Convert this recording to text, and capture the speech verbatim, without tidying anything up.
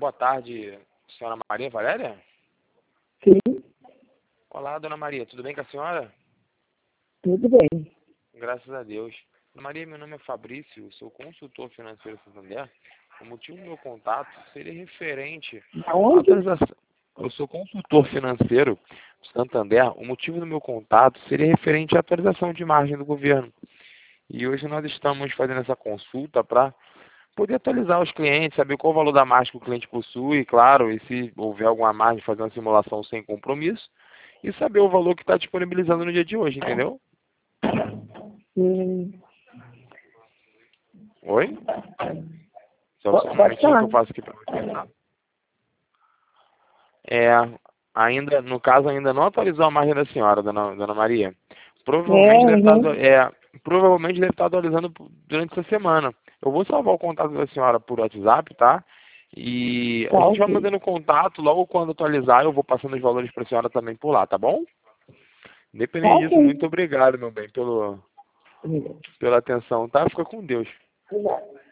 Boa tarde, senhora Maria Valéria? Sim, Olá, dona Maria, tudo bem com a senhora? tudo bem. Graças a Deus. Dona Maria, meu nome é Fabrício, sou consultor financeiro Santander. O motivo do meu contato seria referente Da à onde? transação. Eu sou consultor financeiro Santander. O motivo do meu contato seria referente à atualização de margem do governo. E hoje nós estamos fazendo essa consulta para poder atualizar os clientes, saber qual o valor da margem que o cliente possui, claro, e se houver alguma margem, fazer uma simulação sem compromisso, e saber o valor que está disponibilizando no dia de hoje, entendeu? Hum, Oi? Só po- só um pode momentinho que falar. eu faço aqui para você. Tá? É, ainda, no caso, ainda não atualizou a margem da senhora, dona, dona Maria. É, Provavelmente deve estar, atu- uhum. é, provavelmente deve estar atualizando durante essa semana. Eu vou salvar o contato da senhora por WhatsApp, tá? E a Tá gente vai ok. mantendo contato, logo quando atualizar, eu vou passando os valores para a senhora também por lá, tá bom? Tá Independente disso, ok. muito obrigado, meu bem, pelo, Obrigado. pela atenção, tá? Fica com Deus. Obrigado.